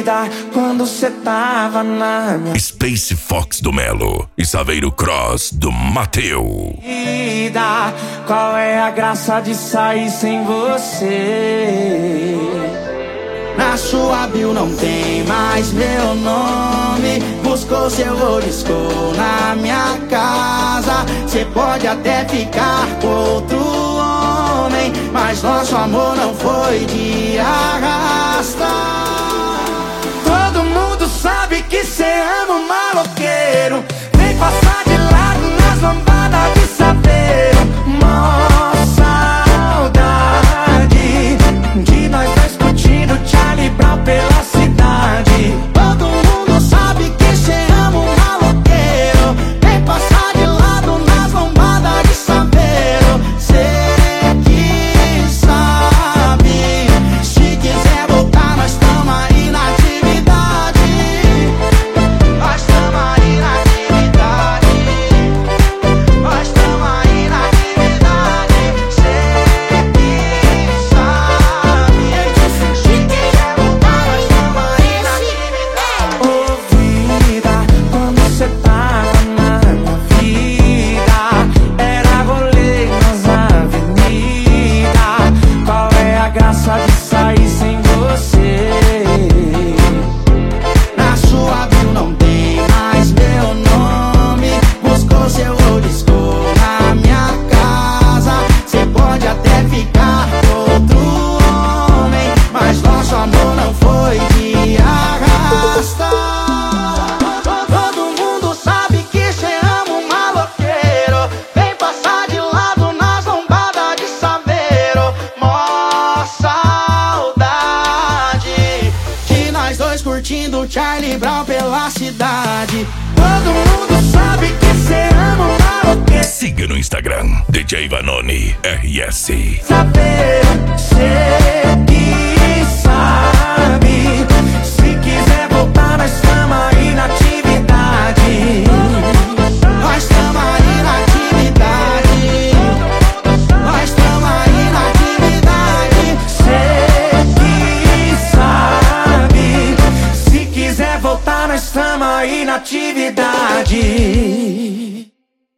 vida quando cê tava na minha Space Fox do Melo e Saveiro Cross do Mateu. vida. Qual é a graça de sair sem você? Na sua bio não tem mais meu nome. Buscou seu disco na minha casa. Cê pode até ficar com outro homem, mas nosso amor não foi de arrasta. Todo mundo sabe que cê ama um maloqueiro. Vem passar de lado nas lambadas de saveiro. Mó saudade de nós dois curtindo Charlie Brown pela cidade. Todo mundo sabe que cê ama um maloqueiro. Vem passar de lado nas lambadas de saveiro. Cê que sabe, se quiser voltar nós tamo aí na atividade. Nós tamo aí na atividade. Nós tamo aí na atividade. Cê que sabe, se quiser voltar nós tamo aí na atividade. Ô vida, quando cê tava na minha vida, era rolê nas avenidas. Qual é a graça de sair sem você? Na sua bio não tem mais meu nome. Buscou seu disco na minha casa. Cê pode até ficar com outro homem, mas nosso amor não foi de arrasta. Todo mundo sabe que cê ama um maloqueiro. Vem passar de lado nas lombadas de saveiro. Mó saudade de nós dois curtindo Charlie Brown pela cidade. Todo mundo sabe que cê ama um maloqueiro. Siga no Instagram, DJ Vanoni RS. Saveiro, cê que sabe, se quiser voltar nós tamo aí na atividade. Nós tamo aí na atividade. Nós tamo aí na atividade. Cê que sabe, se quiser voltar nós tamo aí na atividade.